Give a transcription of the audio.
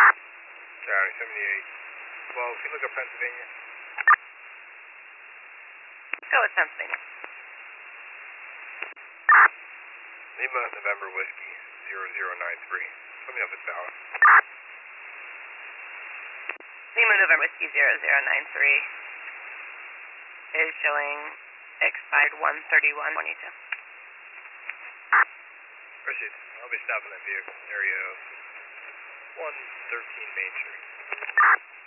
County 78. Well, can you look up Pennsylvania? Go with Pennsylvania. Lima November Whiskey 0093. Let me know if it's valid. Lima November Whiskey 0093 is showing expired 13122. Proceed. I'll be stopping that vehicle area 113 Main Street.